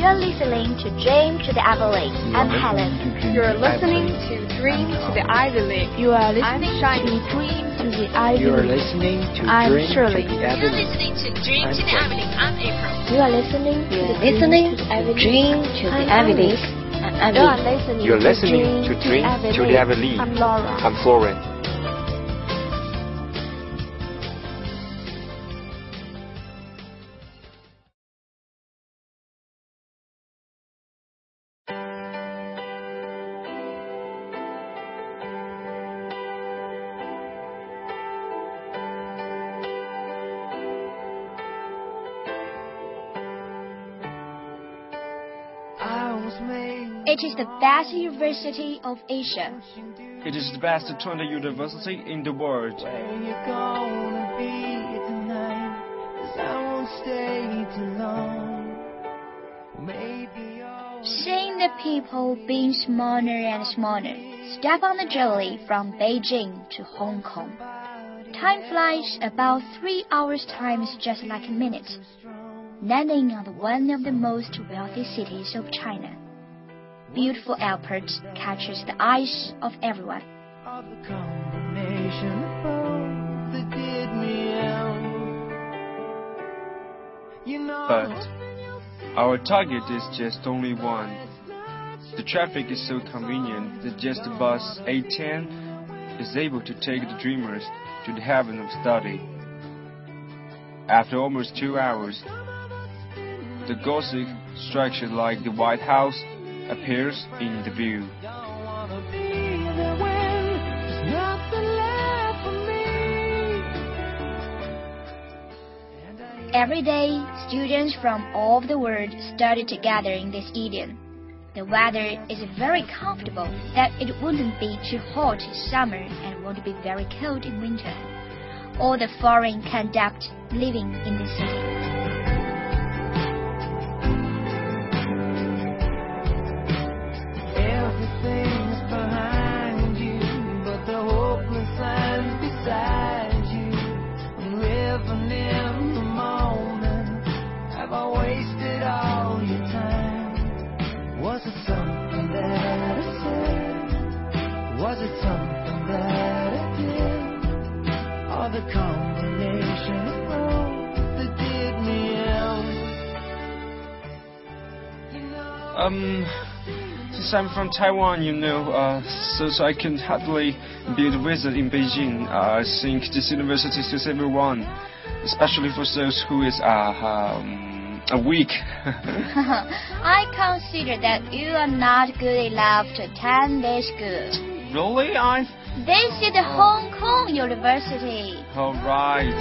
You're listening to Dream to the Ivy League. I'm Helen. You're listening to Dream to the Ivy League. You are listening I'm Shiny. to Dream to the Ivy League. You are listening to I'm Dream Shirley. to the Ivy You're League. listening to Dream to the Ivy League. I'm April. You are listening to Dream to the Ivy League. You're listening to Dream to the Ivy League. I'm Laura. I'm Florian. It is the best university of Asia. It is the best 20 university in the world. Where you gonna be tonight? 'Cause I won't stay too long. Maybe Seeing the people being smaller and smaller, step on the journey from Beijing to Hong Kong. Time flies. About 3 hours' time is just like a minute. Landing on one of the most wealthy cities of China. Beautiful airport catches the eyes of everyone. of the combination of both that did me out. You know, But our target is just only one. The traffic is so convenient that just bus A10 is able to take the dreamers to the heaven of study. After almost 2 hours, the Gothic structure like the White House appears in the view. don't wanna be there when there's nothing left for me. And Every day, students from all over the world study together in this Eden. The weather is very comfortable, that it wouldn't be too hot in summer and won't be very cold in winter. All the foreign can adapt living in the city. everything's behind you, but the hopeless lies beside you. I'm living in the moment. Have I wasted all your time? Was it something that I said? Was it something that I did? Or the combination of both that did me out? You know, Since I'm from Taiwan, so I can hardly build a visit in Beijing. I think this university suits everyone, especially for those who is weak. I consider that you are not good enough to attend this school. Really? This is the Hong Kong University. All right.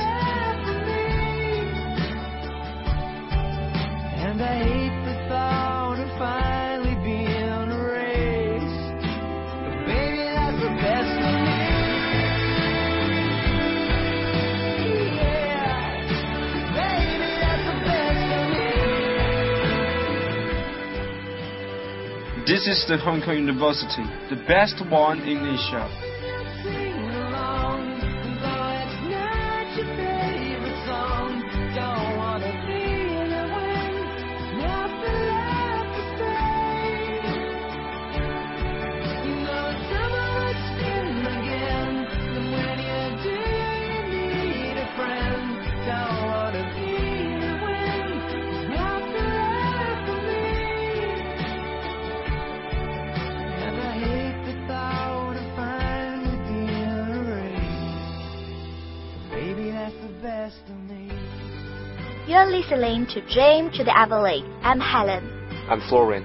and I hate the thought of finally being erased. But baby, that's the best of me. Yeah, baby, that's the best of me. This is the Hong Kong University, the best one in Asia. Sing along, though it's not your favorite song. Don't wanna be there when nothing left to say. You know summer would spin again, and when you do, you need a friend. Don't wanna be there when nothing left for me. And I hate the thought of finally being erased. Baby, that's the best of me. You're listening to Dream to the Ivy League. I'm Helen. I'm Florian.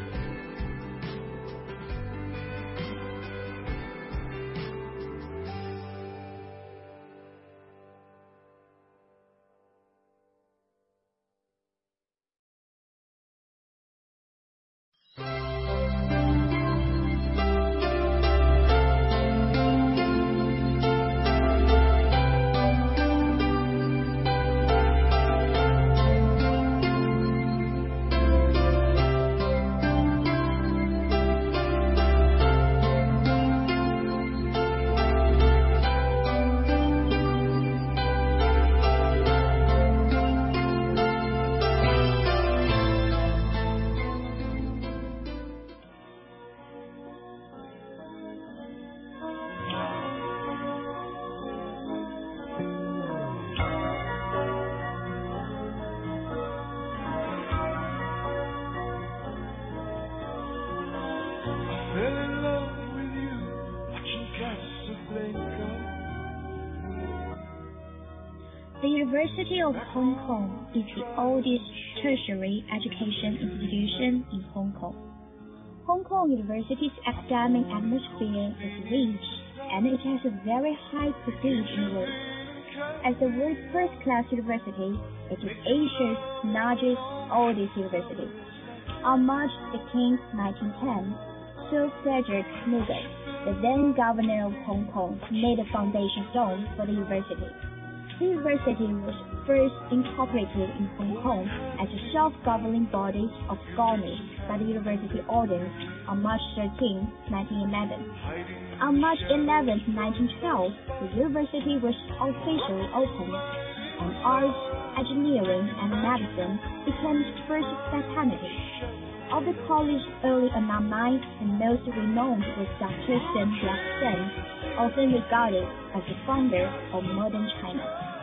University of Hong Kong is the oldest tertiary education institution in Hong Kong. Hong Kong University's academic atmosphere is rich and it has a very high prestige in the world. As the world's first-class university, it is Asia's largest, oldest university. On March 16, 1910, Sir Frederick Nugent, the then governor of Hong Kong, made a foundation stone for the university. The university was first incorporated in Hong Kong as a self-governing body of scholars by the University Ordinance on March 13, 1911. On March 11, 1912, the university was officially opened, and arts, engineering, and medicine became its first fraternity. Of the college's early alumni, the most renowned was Dr. Sun Yat-sen, often regarded as the founder of modern China.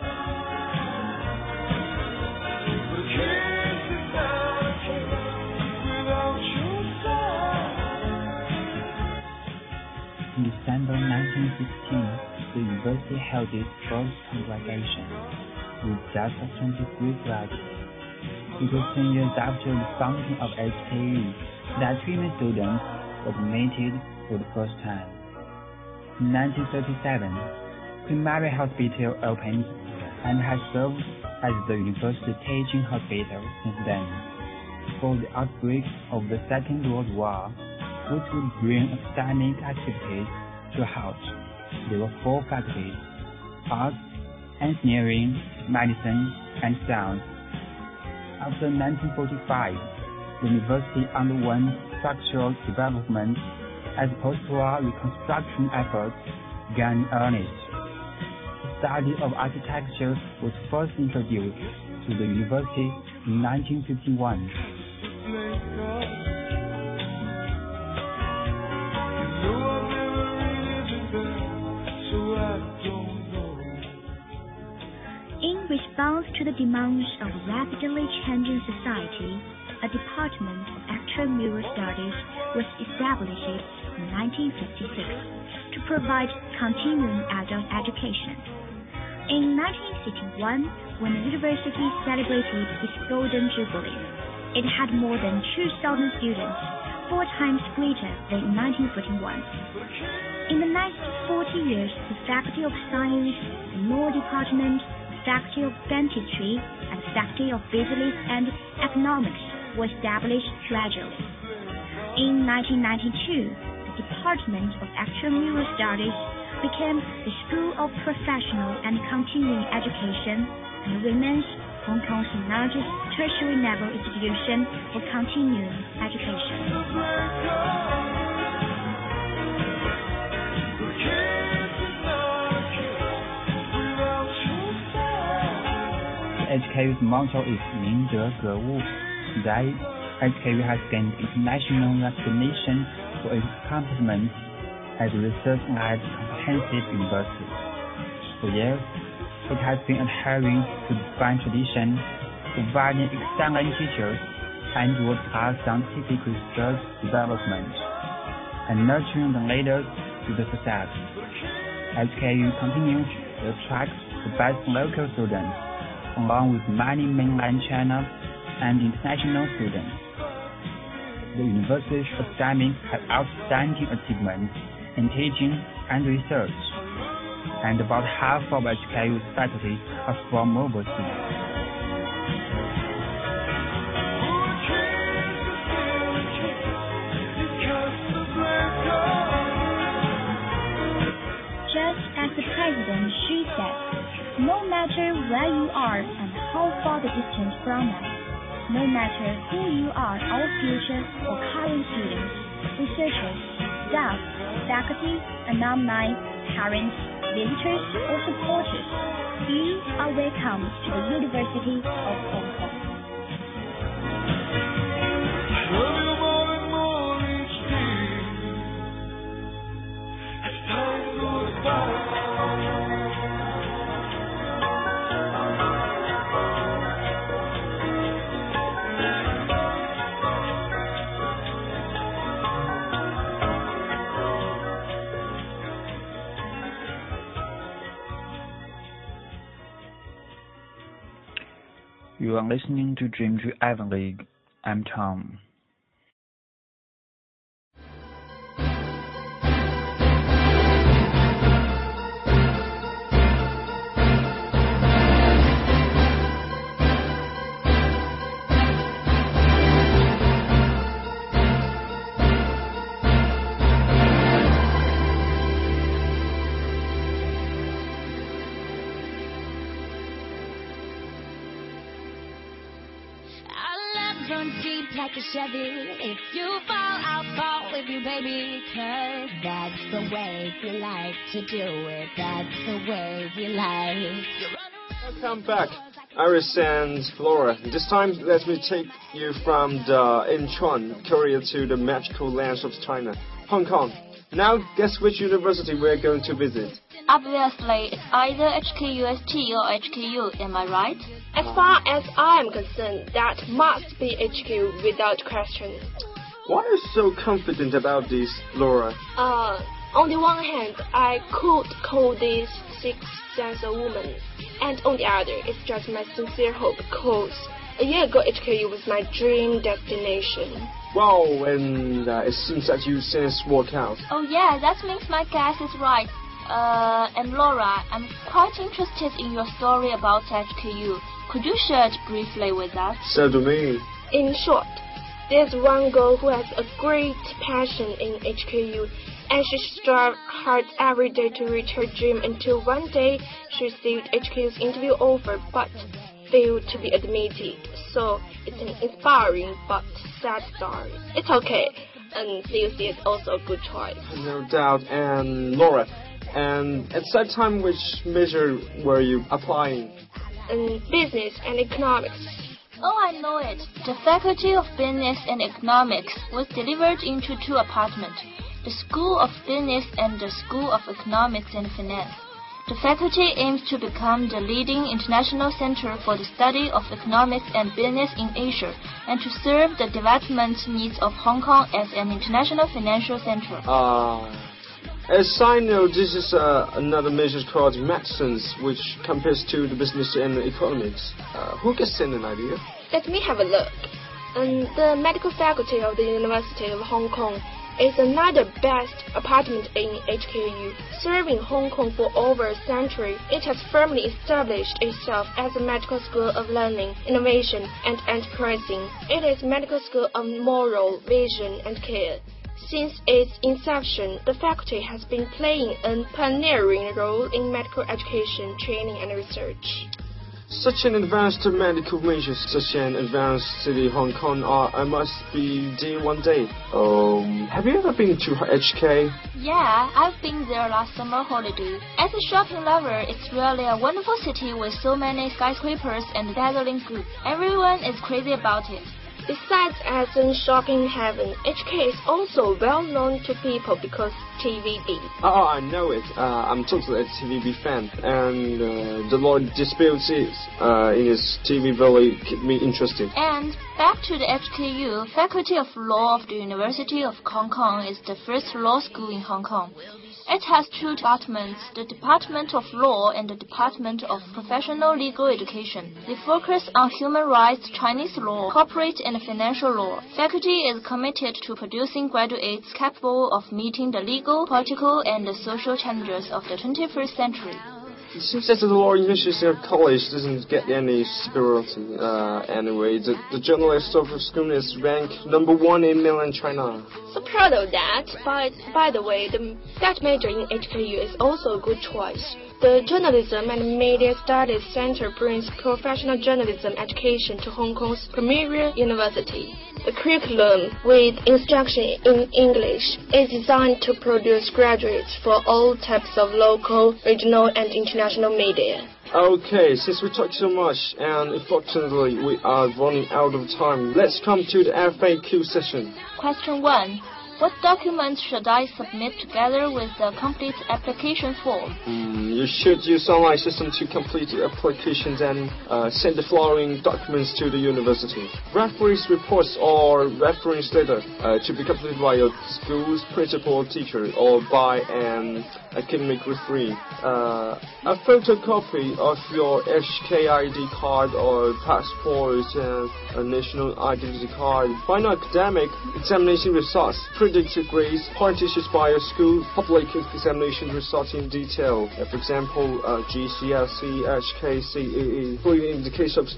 In December 1916, the university held its first congregation, with just 23 graduates. It was 10 years after the founding of HKU that women students were admitted for the first time. In 1937, Queen Mary Hospital opened and has served as the university teaching hospital since then. For the outbreak of the Second World War, which would bring academic activities to a halt, there were 4 faculties: arts, engineering, medicine, and sound. After 1945, the university underwent structural development as post-war reconstruction efforts began in earnest. The study of architecture was first introduced to the university in 1951. In response to the demands of a rapidly changing society, a Department of Extramural Studies was established in 1956 to provide continuing adult education. In 1961, when the university celebrated its Golden Jubilee, it had more than 2,000 students, 4 times greater than in 1941. In the next 40 years, the Faculty of Science, the Law Department, the Faculty of Dentistry, and the Faculty of Business and Economics were established gradually. In 1992, the Department of Extramural Studies became the School of Professional and Continuing Education and remains Hong Kong's largest tertiary level institution for continuing education. HKU's motto is 明德格物. Today, HKU has gained international recognition for its accomplishments as a research-led comprehensive university. For years, it has been adhering to the fine tradition, providing excellent teachers and world-class scientific research development, and nurturing the leaders to the success. HKU continues to attract the best local students, along with many mainland China and international students. The university's academics have outstanding achievements in teaching and research, and about half of HKU's faculty are from overseas. Just as the President Xi said, no matter where you are and how far the distance from us, no matter who you are, our future or current students, researchers, staff, faculty, alumni, parents, visitors, or supporters, you are welcome to the University of Hong Kong. You are listening to Dream to Ivy League. I'm Tom. Deep like a Chevy. If you fall, I'll fall with you, baby. 'Cause that's the way we like to do it. That's the way we like. Welcome back, Iris and Flora. This time, let me take you from the Incheon, Korea, to the magical lands of China, Hong Kong. Now, guess which university we're going to visit? Obviously, it's either HKUST or HKU, am I right? As far as I am concerned, that must be HQ without question. Why are you so confident about this, Laura? On the one hand, I could call this six as a woman, and on the other, it's just my sincere hope because a year ago HKU was my dream destination. Wow, and it seems that you since work out. Oh yeah, that means my guess is right. And Laura, I'm quite interested in your story about HKU. Could you share it briefly with us? So do me. In short, there's one girl who has a great passion in HKU, and she strives hard every day to reach her dream until one day she received HKU's interview offer but failed to be admitted. So it's an inspiring but sad story. It's okay, and CUC is also a good choice. No doubt. And Laura, and at that time, which major were you applying? In business and economics. Oh, I know it. The Faculty of Business and Economics was delivered into two apartments, the School of Business and the School of Economics and Finance. The faculty aims to become the leading international center for the study of economics and business in Asia and to serve the development needs of Hong Kong as an international financial center. As I know, this is another major called medicines, which compares to the business and economics. Who can send an idea? Let me have a look. The medical faculty of the University of Hong Kong is another best apartment in HKU. Serving Hong Kong for over a century, it has firmly established itself as a medical school of learning, innovation, and enterprising. It is a medical school of moral, vision, and care. Since its inception, the faculty has been playing a pioneering role in medical education, training, and research. Such an advanced medical major, such an advanced city, Hong Kong, I must be there one day. Have you ever been to HK? Yeah, I've been there last summer holiday. As a shopping lover, it's really a wonderful city with so many skyscrapers and dazzling goods. Everyone is crazy about it. Besides, as a shopping heaven, HK is also well known to people because TVB. Oh, I know it. I'm totally a TVB fan, and the Lord disputes it in his TV really keep me interested. And back to the HKU, Faculty of Law of the University of Hong Kong is the first law school in Hong Kong. It has two departments, the Department of Law and the Department of Professional Legal Education. They focus on human rights, Chinese law, corporate and financial law. Faculty is committed to producing graduates capable of meeting the legal, political, and the social challenges of the 21st century. It seems that the law university college doesn't get any superiority. Anyway, the journalist of the school is ranked #1 in mainland China. So proud of that. By the way, that major in HKU is also a good choice. The Journalism and Media Studies Center brings professional journalism education to Hong Kong's premier university. The curriculum, with instruction in English, is designed to produce graduates for all types of local, regional, and international media. Okay, since we talked so much, and unfortunately we are running out of time, let's come to the FAQ session. Question 1. What documents should I submit together with the complete application form? You should use online system to complete the applications and send the following documents to the university. Reference reports or reference letter to be completed by your school's principal or teacher or by an academic referee. A photocopy of your HKID card or passport and a national identity card. Final academic examination results, predicted grades, point issues by your school, public examination results in detail. For example, GCSE, HKCEE, in the case of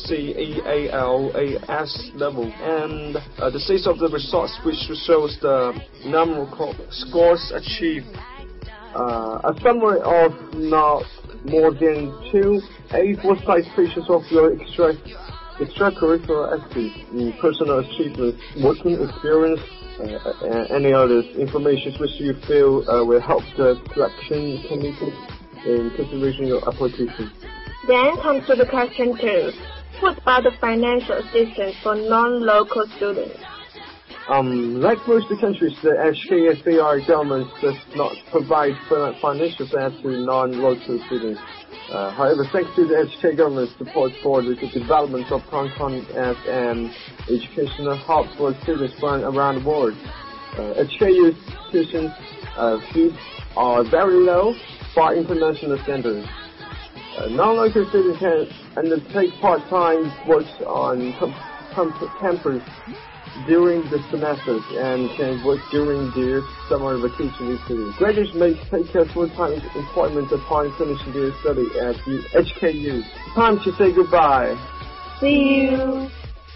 GCEALAS level, and the state of the results, which shows the numerical scores achieved. A summary of not more than 2 A4 size pages of your extracurricular activities, personal achievements, working experience, any other information which you feel will help the selection committee in consideration your application. Then comes to the question 2. What about the financial assistance for non-local students? Like most countries, the HKSAR government does not provide financial aid to non-local students. However, thanks to the HK government support for the development of Hong Kong as an educational hub for students from around the world, HKU tuition fees are very low by international standards. Non-local students can undertake part-time work on campus during the semesters and can work during their summer vacation periods. Graduates may take a full-time employment upon finishing their study at the HKU. Time to say goodbye. See you.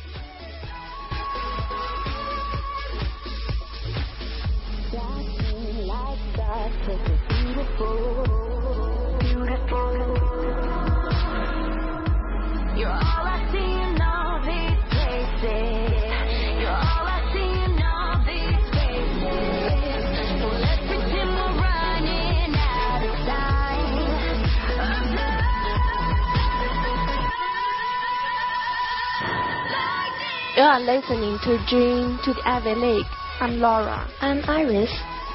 You are listening to Dream to the Ivy League. I'm Laura. I'm Iris.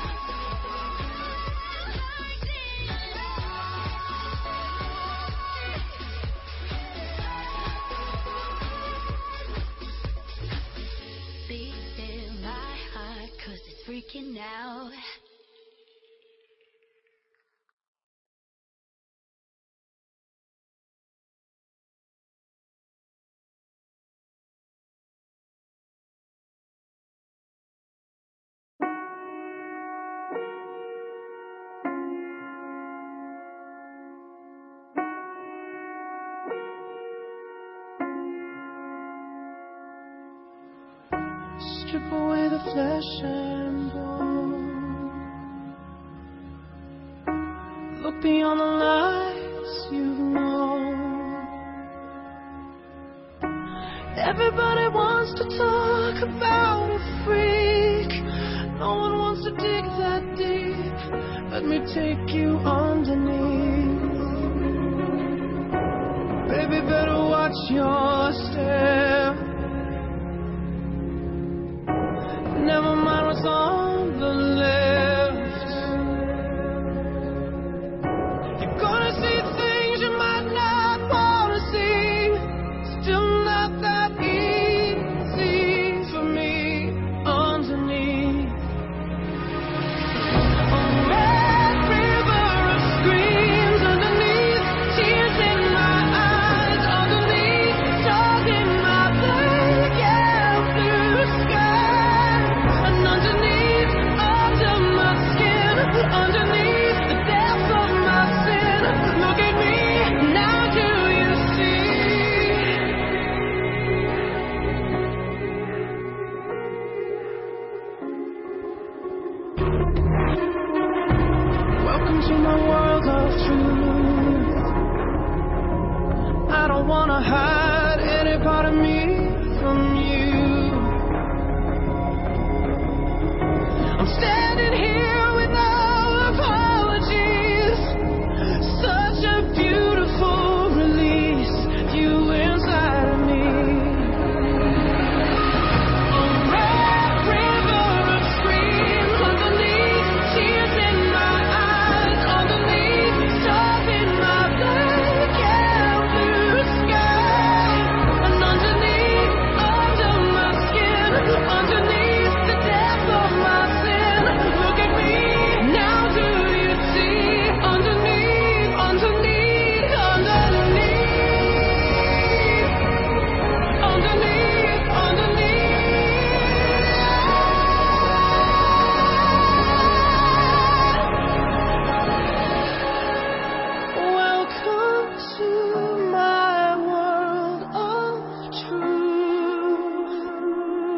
Beat in my heart 'cause it's freaking out. Strip away the flesh and bone. Look beyond the lies you've known. Everybody wants to talk about a freak. No one wants to dig that deep. Let me take you underneath. Baby, better watch your step. Never mind what's on the left. You're gonna see things you might not wanna see. Still not that easy for me underneath. A red river of screams underneath. Tears in my eyes underneath. Stars in my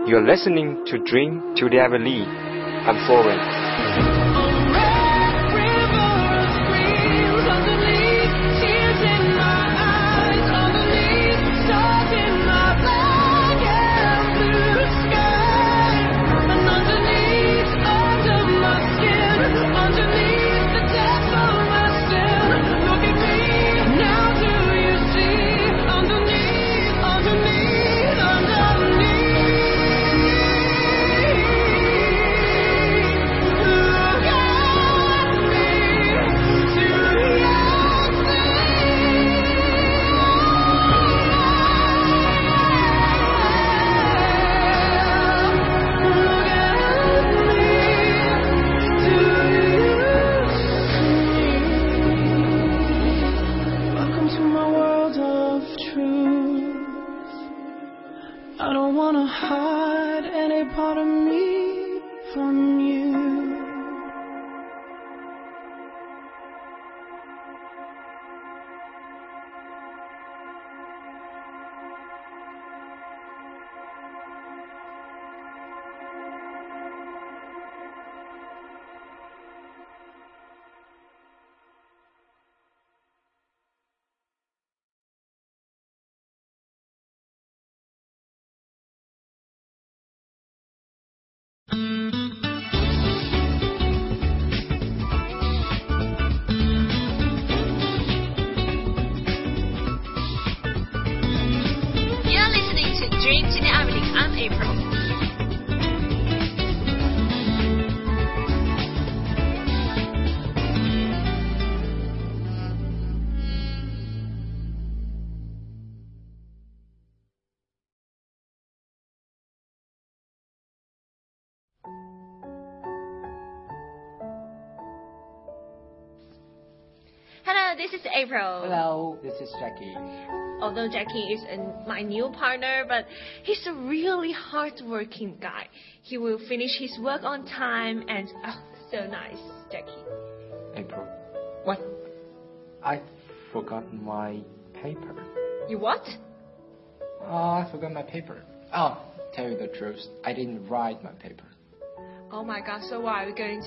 You're listening to Dream to the Ivy League. I'm Florence. I don't wanna hide any part of me from you. Dream to the Ivy League. I'm April. Hello, this is April. Hello, this is Jackie. Although Jackie is my new partner, but he's a really hard-working guy. He will finish his work on time and so nice, Jackie. April, what? I forgot my paper. You what? Oh, I forgot my paper. Oh, tell you the truth, I didn't write my paper. Oh my God! So what are we going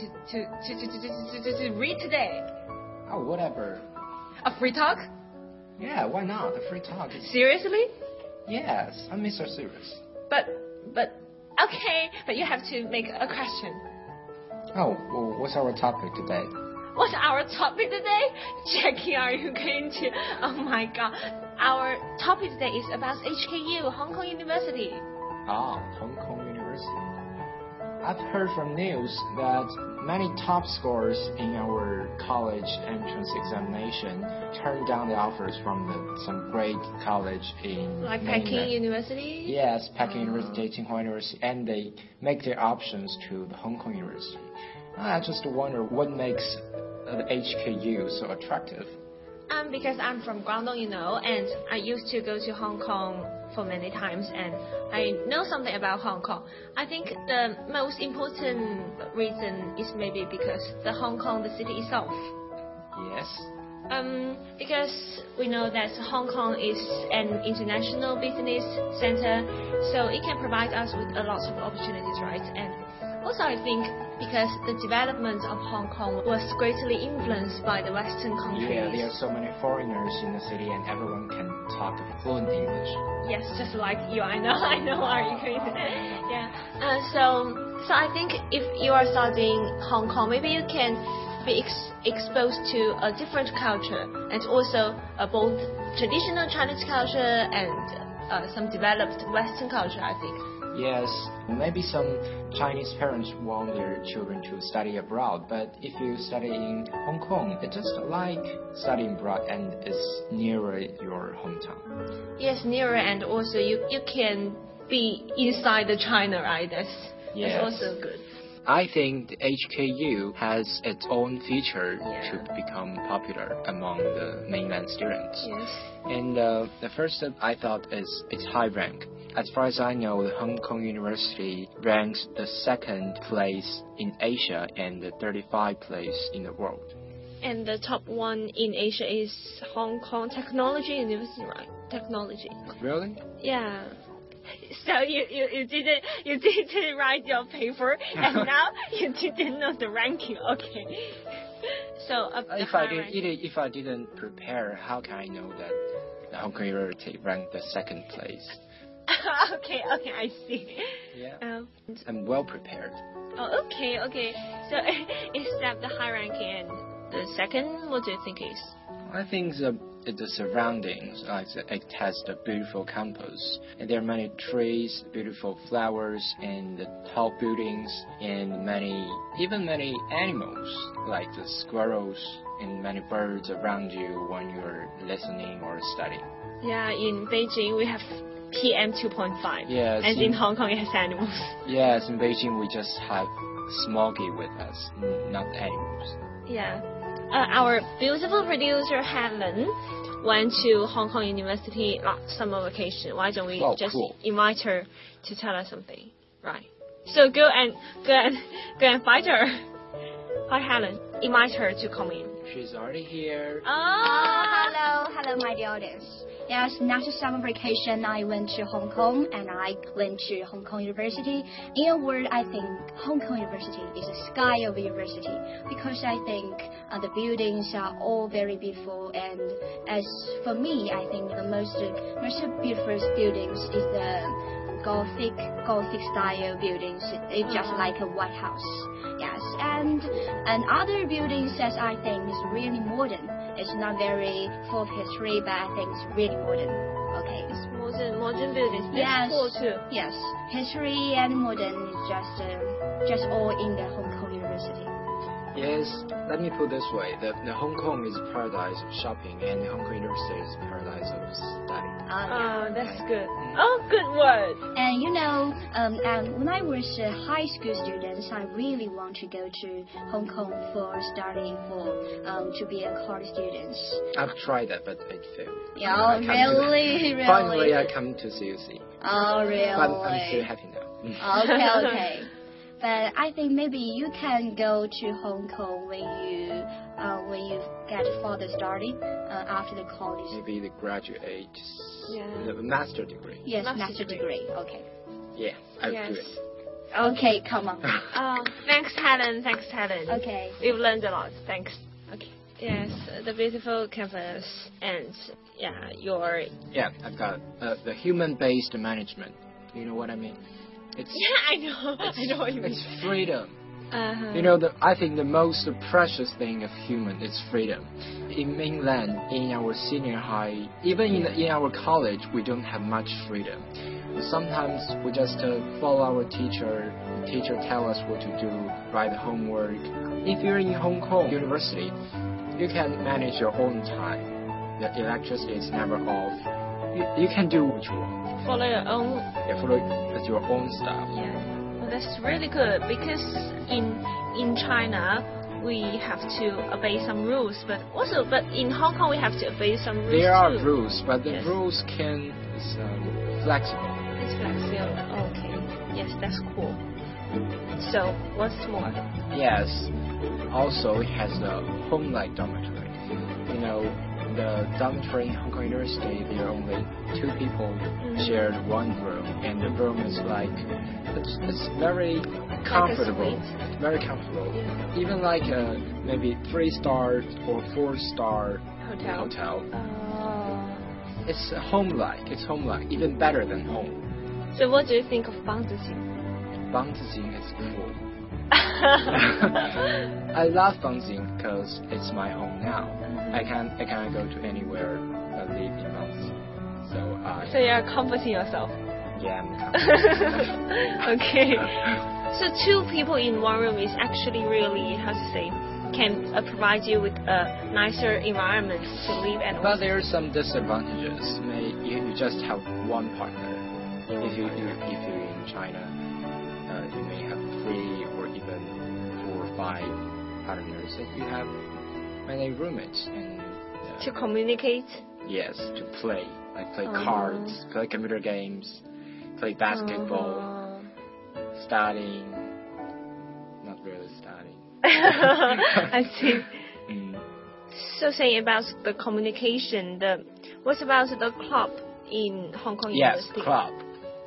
to read today? Oh, whatever. A free talk? Yeah, why not? A free talk. Seriously? Yes, I'm Mr. Serious. But, okay, but you have to make a question. Oh, well, what's our topic today? What's our topic today? Jackie, are you going to... Oh my God. Our topic today is about HKU, Hong Kong University. Ah, Hong Kong University. I've heard from news that many top scorers in our college entrance examination turned down the offers from some great college in like Peking University? Yes, Peking University, Tsinghua University, and they make their options to the Hong Kong University. I just wonder what makes the HKU so attractive. Because I'm from Guangdong, and I used to go to Hong Kong for many times, and I know something about Hong Kong. I think the most important reason is maybe because the Hong Kong, the city itself. Yes. Because we know that Hong Kong is an international business center, so it can provide us with a lot of opportunities, right? And also I think because the development of Hong Kong was greatly influenced by the Western countries. Yeah, there are so many foreigners in the city and everyone can talk fluent English. Yes, just like you. I know, are you crazy? Yeah. So I think if you are studying Hong Kong, maybe you can be exposed to a different culture and also both traditional Chinese culture and some developed Western culture, I think. Yes, maybe some Chinese parents want their children to study abroad, but if you study in Hong Kong, it's just like studying abroad and it's nearer your hometown. Yes, nearer, and also you can be inside the China, right? That's also good. I think the HKU has its own feature to become popular among the mainland students. Yes. And the first step I thought is its high rank. As far as I know, the Hong Kong University ranks the second place in Asia and the 35th place in the world. And the top one in Asia is Hong Kong Technology University, right? Technology. Really? Yeah. So you didn't write your paper, and now you didn't know the ranking. Okay. So if I didn't prepare, how can I know that the Hong Kong University ranked the second place? Okay, I see. Yeah. I'm well prepared. Oh, okay. So except the high ranking and the second, what do you think is? I think the surroundings, like it has the beautiful campus, and there are many trees, beautiful flowers, and the tall buildings, and many animals like the squirrels and many birds around you when you're listening or studying. Yeah, in Beijing we have PM 2.5. Yes. And in Hong Kong it has animals. Yes, in Beijing we just have smoggy with us, not animals. Yeah. Our beautiful producer Helen went to Hong Kong University last summer vacation. Why don't we invite her to tell us something? Right. So go and find her. Hi Helen. Invite her to come in. She's already here. Hello, my dear audience. Yes, after summer vacation, I went to Hong Kong and I went to Hong Kong University. In a word, I think Hong Kong University is a sky of a university because I think the buildings are all very beautiful. And as for me, I think the most beautiful buildings is the Gothic style buildings. It's just like a White House. Yes, and other buildings as I think is really modern. It's not very full of history, but I think it's really modern. Okay. It's modern buildings. Yes. Cool too. Yes. History and modern is just all in the Hong Kong University. Yes, let me put it this way. The Hong Kong is a paradise of shopping, and the Hong Kong University is a paradise of study. That's good. Oh, good word. And you know, when I was a high school student, I really want to go to Hong Kong for studying to be a college student. I've tried that, but it failed. Yeah, really. Finally, I come to CUC. Oh, really? But I'm still happy now. Okay. But I think maybe you can go to Hong Kong when you get further study after the college. Maybe the graduate, the master degree. Yes, master degree. Okay. Yeah, I'll do it. Okay, come on. Thanks, Helen. Okay. We've learned a lot. Thanks. Okay. Yes, the beautiful campus and your. Yeah, I've got the human-based management. You know what I mean? I know what you mean. It's freedom. Uh-huh. You know, I think the most precious thing of human is freedom. In mainland, in our senior high, even in our college, we don't have much freedom. Sometimes we just follow our teacher. The teacher tell us what to do, write homework. If you're in Hong Kong University, you can manage your own time. The electricity is never off. You can do what you want. Follow your own. Yeah, follow your own stuff. Yeah, well, that's really good because in China we have to obey some rules, but in Hong Kong we have to obey some rules. There are rules, but the rules is flexible. It's flexible. Okay. Yes, that's cool. So what's more? Yes. Also, it has the home-like dormitory. You know, the dormitory in Hong Kong University, there are only 2 people shared one room, and the room is it's very comfortable. Like very comfortable. Yeah. Even like maybe 3-star or 4-star hotel. It's home-like. It's home-like, even better than home. So what do you think of Bangzixing? Bangzixing is cool. I love Bangzixing because it's my home now. I can go to anywhere but live in Bangzixing. So you're comforting yourself? Yeah, I'm comforting. Okay. So 2 people in one room is actually really, can provide you with a nicer environment to live and. But there are some disadvantages. You just have one partner. If you're in China, you may have 3 or even 4 or 5 partners. If you have many roommates and to communicate. Yes, to play, like play cards, play computer games, play basketball, studying. Not really studying. I see. So saying about the communication, what about the club in Hong Kong University? Yes, club.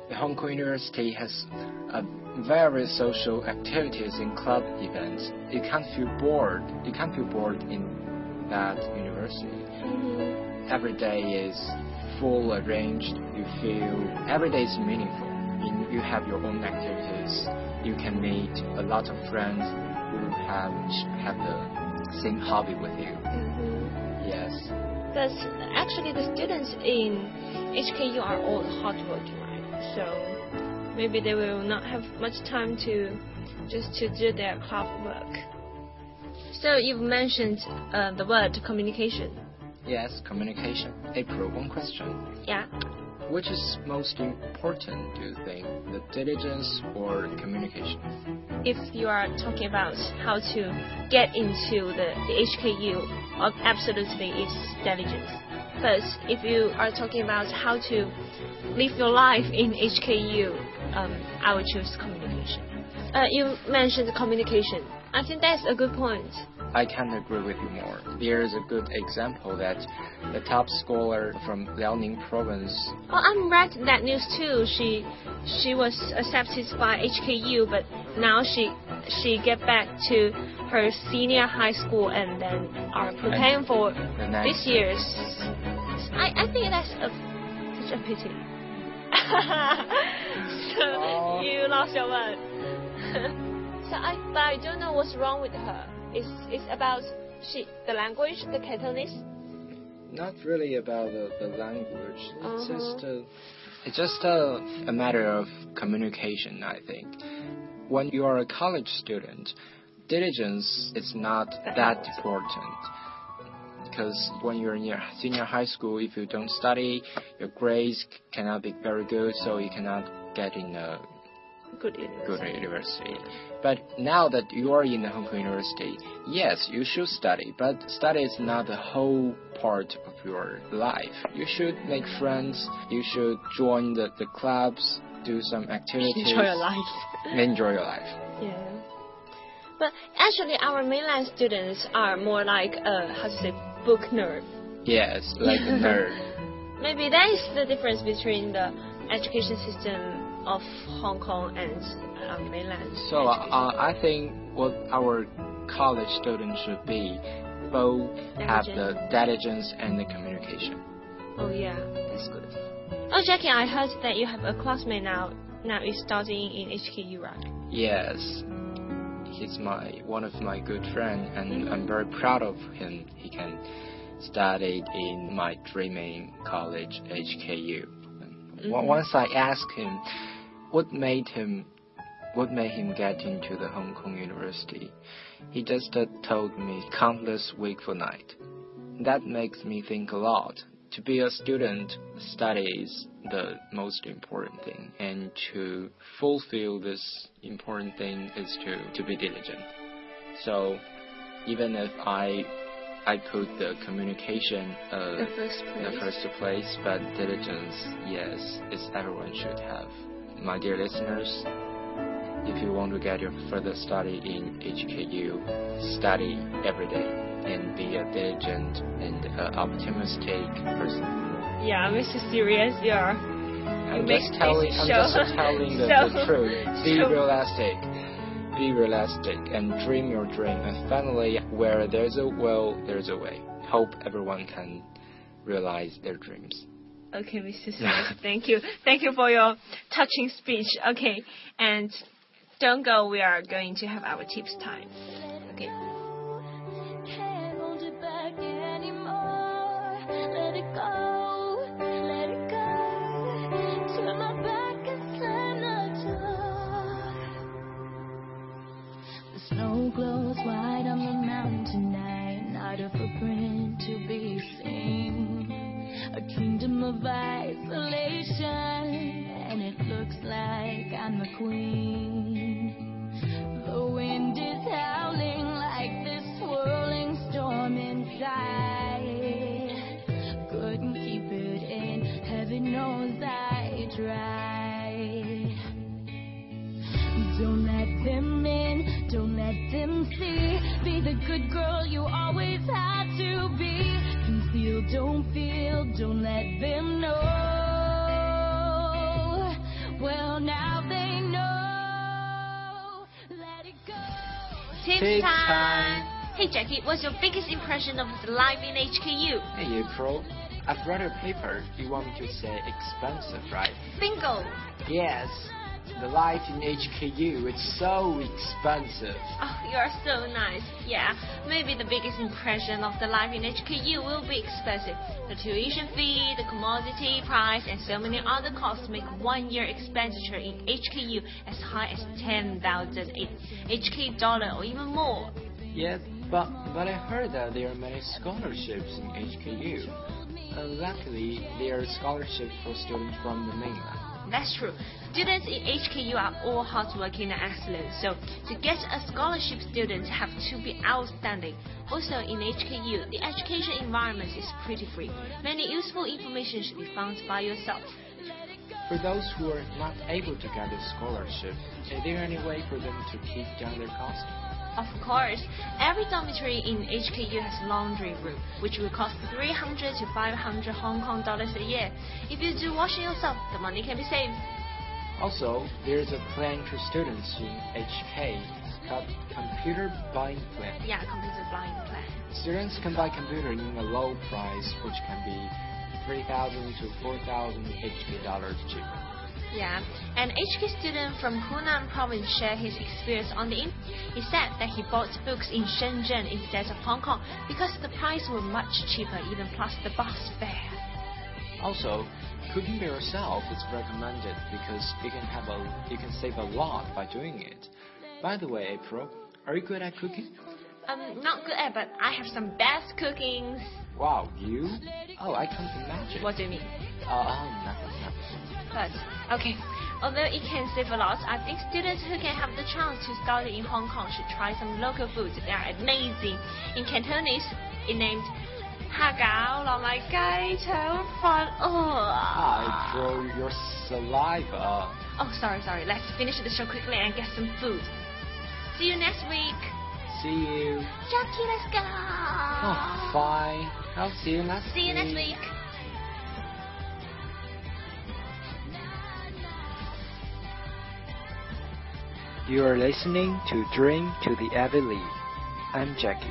The Hong Kong University has various social activities and club events. You can't feel bored. You can't feel bored in that university. Every day is full arranged. You feel every day is meaningful. You have your own activities. You can meet a lot of friends who have the same hobby with you. Yes. But actually, the students in HKU are all hardworking, right? So maybe they will not have much time to do their club work. So you've mentioned the word communication. Yes, communication. April, one question. Yeah. Which is most important, do you think, the diligence or communication? If you are talking about how to get into the HKU, absolutely it's diligence. But if you are talking about how to live your life in HKU, I would choose communication. You mentioned communication. I think that's a good point. I can't agree with you more. There is a good example that the top scholar from Liaoning province. Well, I'm read that news too. She was accepted by HKU, but now she get back to her senior high school and then are preparing for this year's. I think that's such a pity. So you lost your word. So I don't know what's wrong with her. It's about the language, the Cantonese? Not really about the language. It's just a matter of communication, I think. When you are a college student, diligence is not that important. Because when you're in your senior high school, if you don't study, your grades cannot be very good, so you cannot get in a good university. But now that you are in the Hong Kong University, yes, you should study, but study is not the whole part of your life. You should make friends, you should join the clubs, do some activities. Enjoy your life. Enjoy your life. Yeah. But actually, our mainland students are more like, book nerd. Yes, like a nerd. Maybe that is the difference between the education system of Hong Kong and mainland. So I think what our college students should be, both have the diligence and the communication. Oh yeah, that's good. Oh Jackie, I heard that you have a classmate now is studying in HKU, right? Yes. He's one of my good friends, and I'm very proud of him. He can study in my dreaming college, HKU. Once I asked him what made him get into the Hong Kong University, he just told me countless wakeful night. That makes me think a lot. To be a student, study is the most important thing, and to fulfill this important thing is to be diligent. So even if I put the communication the first place, but diligence, yes, everyone should have. My dear listeners, if you want to get your further study in HKU, study every day and be a diligent and optimistic person. Yeah, Mr. Serious, you are. I'm just telling the truth. Be realistic. Be realistic and dream your dream. And finally, where there's a will, there's a way. Hope everyone can realize their dreams. Okay, Mr. Smith, thank you. Thank you for your touching speech. Okay, and don't go. We are going to have our tips time. Okay. Snow glows white on the mountain tonight, not a footprint to be seen. A kingdom of isolation, and it looks like I'm the queen. The wind is howling like this swirling storm inside. Couldn't keep it in, heaven knows I tried. Don't let them in, don't let them see. Be the good girl you always had to be. Conceal, don't feel, don't let them know Tips time! Hey Jackie, what's your biggest impression of the life in HKU? Hey April, I've read a paper. You want me to say expensive, right? Bingo! Yes, the life in HKU, it's so expensive. Oh, you are so nice. Yeah, maybe the biggest impression of the life in HKU will be expensive. The tuition fee, the commodity price, and so many other costs make 1 year expenditure in HKU as high as 10,000 HK dollar or even more. Yeah, but I heard that there are many scholarships in HKU. Luckily, there are scholarships for students from the mainland. That's true. Students in HKU are all hardworking and excellent, so to get a scholarship, students have to be outstanding. Also, in HKU, the education environment is pretty free. Many useful information should be found by yourself. For those who are not able to get a scholarship, is there any way for them to keep down their cost? Of course, every dormitory in HKU has a laundry room, which will cost 300 to 500 Hong Kong dollars a year. If you do washing yourself, the money can be saved. Also, there is a plan for students in HK called Computer Buying Plan. Yeah, computer buying plan. Students can buy computer in a low price, which can be 3,000 to 4,000 HK dollars cheaper. Yeah, an HK student from Hunan province shared his experience on the internet. He said that he bought books in Shenzhen instead of Hong Kong because the price were much cheaper, even plus the bus fare. Also, cooking by yourself is recommended because you can save a lot by doing it. By the way, April, are you good at cooking? Not good at, but I have some best cookings. Wow, you? Oh, I can't imagine. What do you mean? Nothing. But, okay, although it can save a lot, I think students who can have the chance to study in Hong Kong should try some local foods. They are amazing. In Cantonese, it named Ha Gao Lao Mai Gai Chou Fan. I draw your saliva. Oh, sorry. Let's finish the show quickly and get some food. See you next week. See you. Jackie, let's go. Oh, fine. I'll see you next week. See you next week. You are listening to Dream to the Ivy League. I'm Jackie.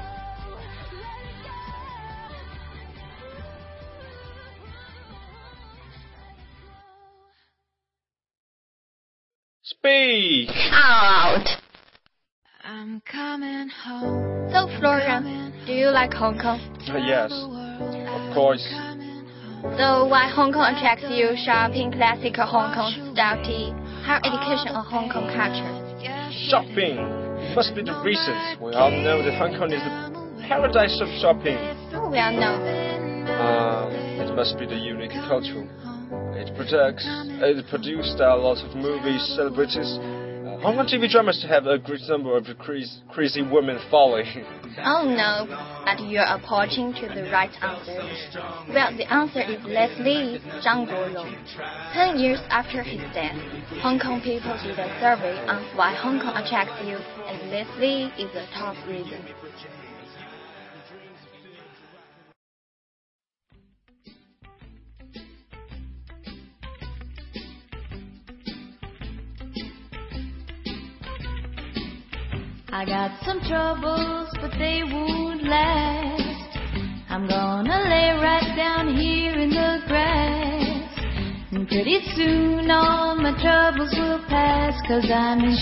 Speak out. I'm coming home. So, Florian, do you like Hong Kong? Yes, of course. So, why Hong Kong attracts you? Shopping, classical Hong Kong style tea, higher education, or Hong Kong culture? Shopping must be the reasons. We all know that Hong Kong is the paradise of shopping. Oh, we all know. It must be the unique culture. It produced lots of movies, celebrities. Hong Kong TV dramas have a great number of crazy women following. Oh no, but you're approaching to the right answer. Well, the answer is Leslie Zhang Guorong. 10 years after his death, Hong Kong people did a survey on why Hong Kong attracts you, and Leslie is the top reason. I got some troubles, but they won't last. I'm gonna lay right down here in the grass, and pretty soon all my troubles will pass. 'Cause I'm in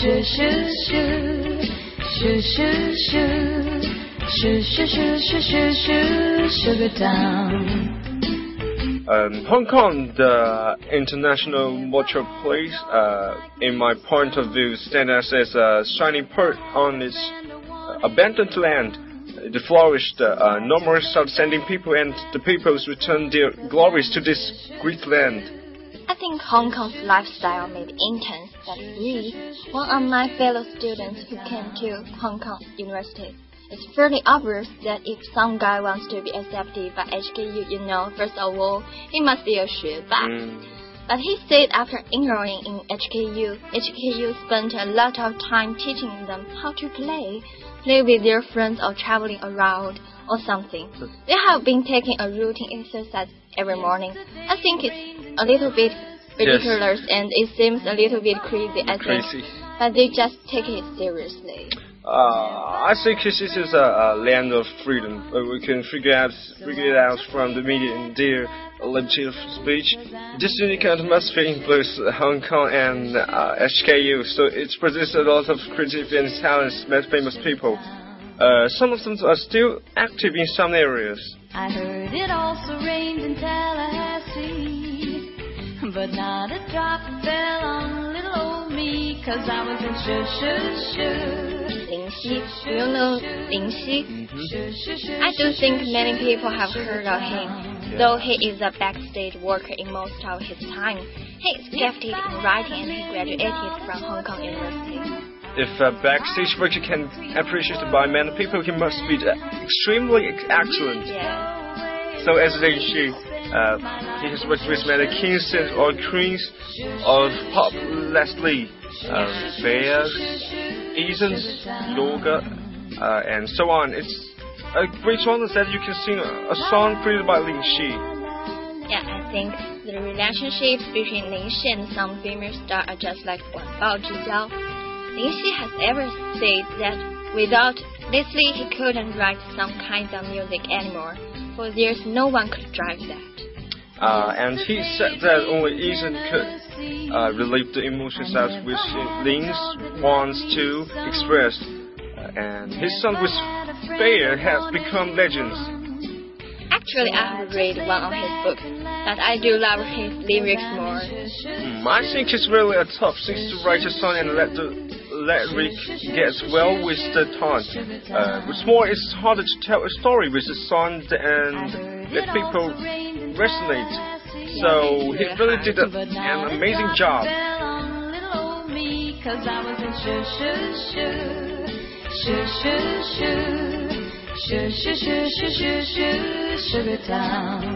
Sugar Town. Hong Kong, the international metropolis, in my point of view, stands as a shining pearl on its abandoned land. It flourished, numerous outstanding people, and the peoples returned their glories to this great land. I think Hong Kong's lifestyle may be intense, but we, one of my fellow students who came to Hong Kong University, it's fairly obvious that if some guy wants to be accepted by HKU, first of all, he must be a 学霸. But he said after enrolling in HKU spent a lot of time teaching them how to play with their friends or traveling around or something. They have been taking a routine exercise every morning. I think it's a little bit ridiculous, and it seems a little bit crazy, I think. But they just take it seriously. I think this is a land of freedom. We can figure it out from the media and their liberty of speech. This unique atmosphere in both Hong Kong and HKU, so it's produced a lot of creative and talented, famous people. Some of them are still active in some areas. I heard it also rained in Tallahassee, but not a drop fell on little old me, 'cause I was in Lin Xi. Do you know Lin Xi? I do think many people have heard of him. Though he is a backstage worker in most of his time, he is gifted in writing and he graduated from Hong Kong University. If a backstage worker can appreciated by many people, he must be extremely excellent. Yeah. So as Lin Xi, he has worked with many kings or queens of pop, Leslie, Bears, Easons, Yoga, and so on. It's a great honor that you can sing a song created by Lin Xi. Yeah, I think the relationships between Lin Xi and some famous stars are just like Wan Bao Zhijiao. Lin Xi has ever said that without Leslie he couldn't write some kinds of music anymore, for there's no one could drive that. And he said that only Eason could relieve the emotions that which Lin wants to express. And his song with Bear has become legends. Actually, I have read one of his books, but I do love his lyrics more. I think it's really a tough thing to write a song and let the lyric get well with the tone. What's more, it's harder to tell a story with a song and let people resonate. So he really did an amazing job. Sugar Town.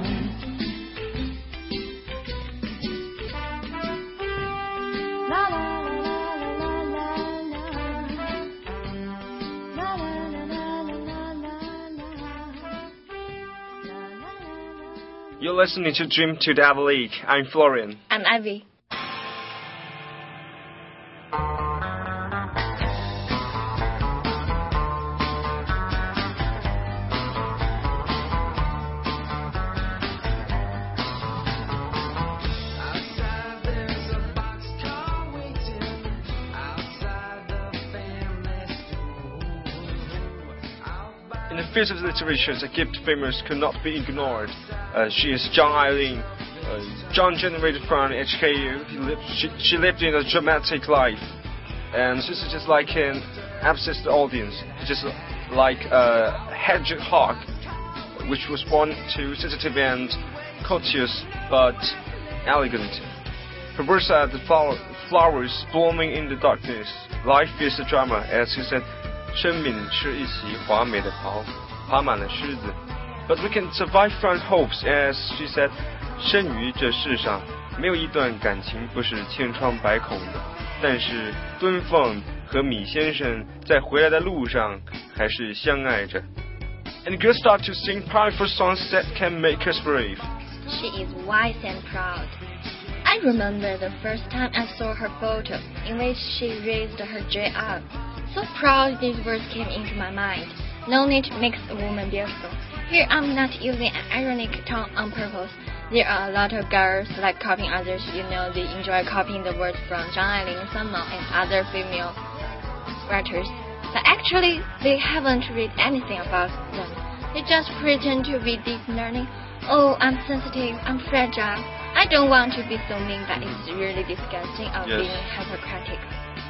You're listening to Dream to the Ivy League. I'm Florian. I'm Ivy. In the field of literature, the gift famous could not be ignored. She is Zhang Ailing. Zhang generated from HKU. She lived in a dramatic life, and she's just like an obsessed audience, just like a hedgehog, which was born too sensitive and courteous but elegant. Her words are the flowers blooming in the darkness. Life is a drama, as he said. 生命是一袭华美的袍，爬满了虱子。But we can survive from hopes, as she said. 生于这世上，没有一段感情不是千疮百孔的。但是敦凤和米先生在回来的路上还是相爱着。And girls start to sing powerful songs that can make us brave. She is wise and proud. I remember the first time I saw her photo, in which she raised her jewel up. So proud these words came into my mind. No need makes a woman beautiful. Here I'm not using an ironic tone on purpose. There are a lot of girls like copying others. You know, they enjoy copying the words from Zhang Ailing, Sun Mao, and other female writers. But actually, they haven't read anything about them. They just pretend to be deep learning. Oh, I'm sensitive, I'm fragile. I don't want to be so mean, but it's really disgusting of being hypocritical.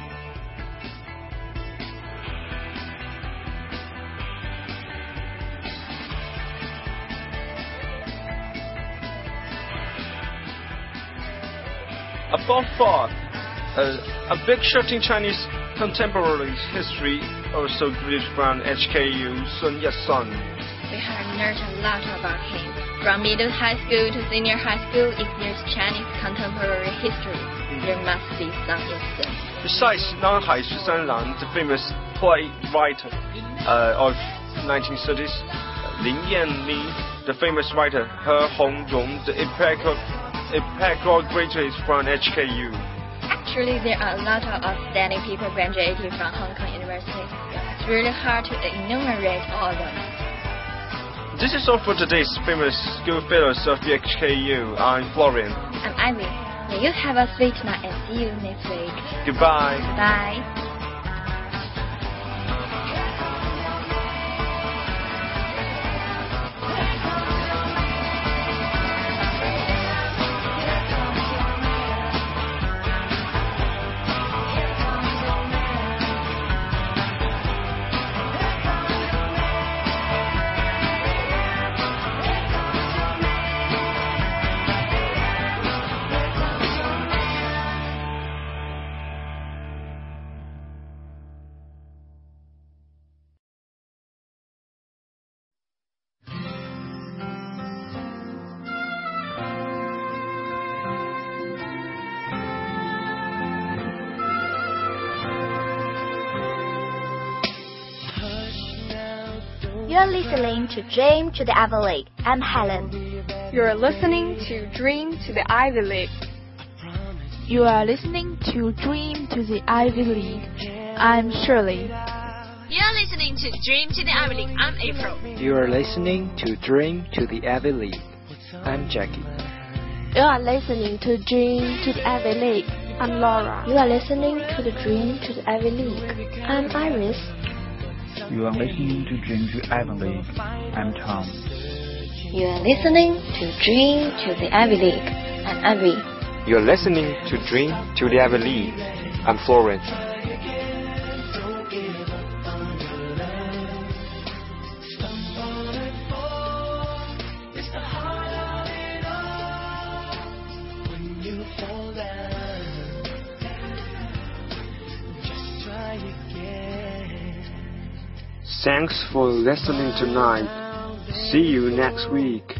About thought, a big shift in Chinese contemporary history also grew from HKU Sun Yat-sen. We have learned a lot about him. From middle high school to senior high school, if there's Chinese contemporary history, there must be some instance. Besides 南海十三郎, the famous playwright of 1930s, Lin Yanli, the famous writer, He Hongrong, the epical graduate from HKU. Actually, there are a lot of outstanding people graduated from Hong Kong University. really hard to enumerate all of them. This is all for today's famous school philosophy HKU. I'm Florian. I'm Ivy. May you have a sweet night and see you next week. Goodbye. Bye. You're listening to Dream to the Ivy League. I'm Helen. You're listening to Dream to the Ivy League. You are listening to Dream to the Ivy League. I'm Shirley. You're listening to Dream to the Ivy League. I'm April. You are listening to Dream to the Ivy League. I'm Jackie. You are listening to Dream to the Ivy League. I'm Laura. You are listening to the Dream to the Ivy League. I'm Iris. You are listening to Dream to Ivy League. I'm Tom. You are listening to Dream to the Ivy League. I'm Ivy. You're listening to Dream to the Ivy League. I'm Florence. Thanks for listening tonight. See you next week.